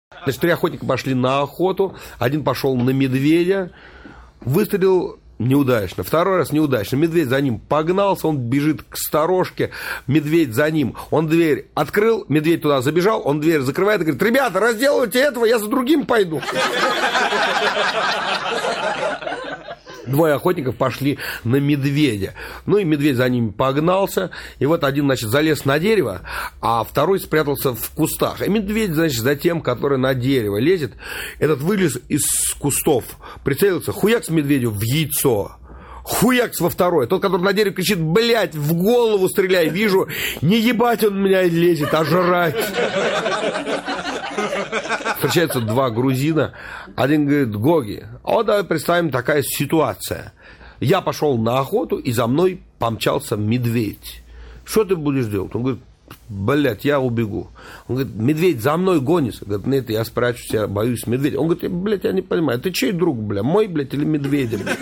Значит, 3 охотника пошли на охоту, один пошел на медведя, выстрелил неудачно, 2-й раз неудачно, медведь за ним погнался, он бежит к сторожке, медведь за ним, он дверь открыл, медведь туда забежал, он дверь закрывает и говорит: ребята, разделывайте этого, я за другим пойду. 2 охотников пошли на медведя. Ну и медведь за ними погнался. И вот один, значит, залез на дерево, а 2-й спрятался в кустах. И медведь, значит, за тем, который на дерево лезет, этот вылез из кустов, прицелился, хуякс медведю в яйцо. Хуякс во 2-й. Тот, который на дерево кричит: блядь, в голову стреляй. Вижу, не ебать он меня лезет, а жрать. Встречаются 2 грузина. Один говорит: Гоги, вот давай представим такая ситуация. Я пошел на охоту, и за мной помчался медведь. Что ты будешь делать? Он говорит: блядь, я убегу. Он говорит: медведь за мной гонится. Говорит: нет, я спрячусь, я боюсь медведя. Он говорит: блядь, я не понимаю, ты чей друг, бля, мой, блядь, или медведя, блядь?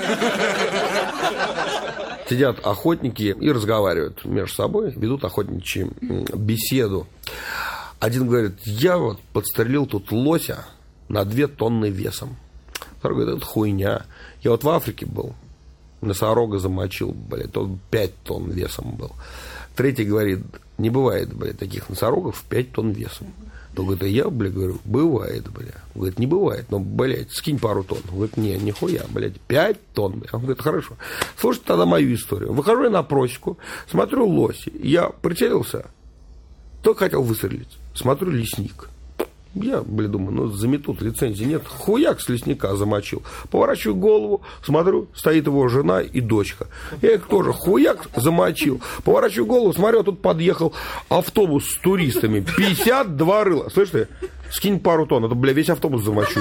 Сидят охотники и разговаривают между собой, ведут охотничью беседу. Один говорит: я вот подстрелил тут лося на 2 тонны весом. 2-й говорит: это хуйня. Я вот в Африке был, носорога замочил, блядь, тот 5 тонн весом был. 3-й говорит: не бывает, блядь, таких носорогов 5 тонн весом. Он говорит: а я, блядь, говорю, бывает, блядь. Он говорит: не бывает, но, блядь, скинь пару тонн. Он говорит: не, нихуя, блядь, 5 тонн. Блядь. Он говорит: хорошо. Слушайте тогда мою историю. Выхожу я на просеку, смотрю лоси. Я прицелился, только хотел выстрелить. Смотрю, лесник. Я, блин, думаю, ну заметут, лицензии нет. Хуяк с лесника замочил. Поворачиваю голову, смотрю, стоит его жена и дочка. Я их тоже хуяк замочил. Поворачиваю голову, смотрю, тут подъехал автобус с туристами. 52 рыла. Слышь ты, скинь пару тонн, а то, бля, весь автобус замочу.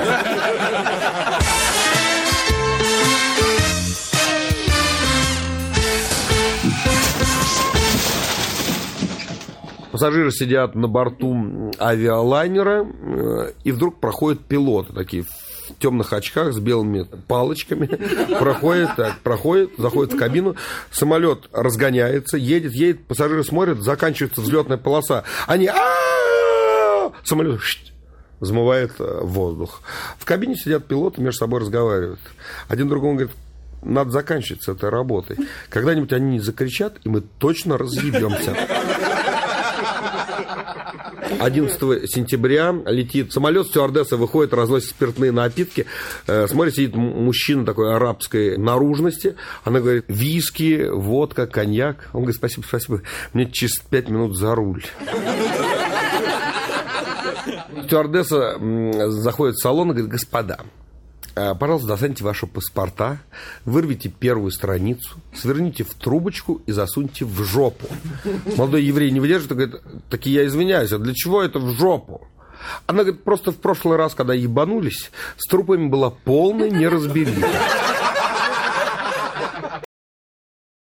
Пассажиры сидят на борту авиалайнера, и вдруг проходят пилоты такие в темных очках с белыми палочками. Проходит, заходит в кабину, самолет разгоняется, едет, пассажиры смотрят, заканчивается взлетная полоса. Они самолет взмывает воздух. В кабине сидят пилоты, между собой разговаривают. Один другому говорит: надо заканчивать с этой работой. Когда-нибудь они не закричат, и мы точно разъебемся. 11 сентября летит самолет, стюардесса выходит, разносит спиртные напитки. Смотрит, сидит мужчина такой арабской наружности. Она говорит: виски, водка, коньяк. Он говорит: спасибо, спасибо, мне через 5 минут за руль. Стюардесса заходит в салон и говорит: господа, пожалуйста, достаньте ваши паспорта, вырвите первую страницу, сверните в трубочку и засуньте в жопу. Молодой еврей не выдержит и говорит: таки я извиняюсь, а для чего это в жопу? Она говорит: просто в прошлый раз, когда ебанулись, с трупами была полная неразбериха.